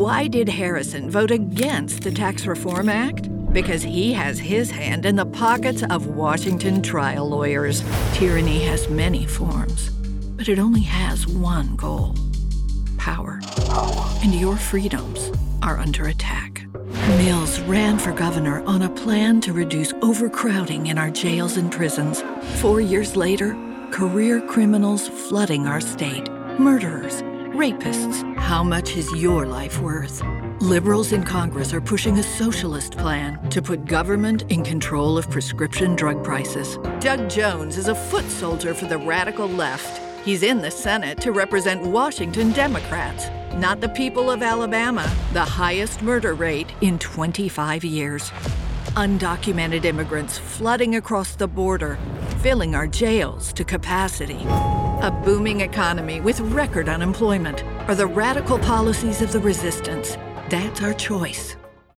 Why did Harrison vote against the Tax Reform Act? Because he has his hand in the pockets of Washington trial lawyers. Tyranny has many forms, but it only has one goal: power. And your freedoms are under attack. Mills ran for governor on a plan to reduce overcrowding in our jails and prisons. 4 years later, career criminals flooding our state, murderers, rapists. How much is your life worth? Liberals in Congress are pushing a socialist plan to put government in control of prescription drug prices. Doug Jones is a foot soldier for the radical left. He's in the Senate to represent Washington Democrats, not the people of Alabama, the highest murder rate in 25 years. Undocumented immigrants flooding across the border, filling our jails to capacity. A booming economy with record unemployment, or the radical policies of the resistance. That's our choice.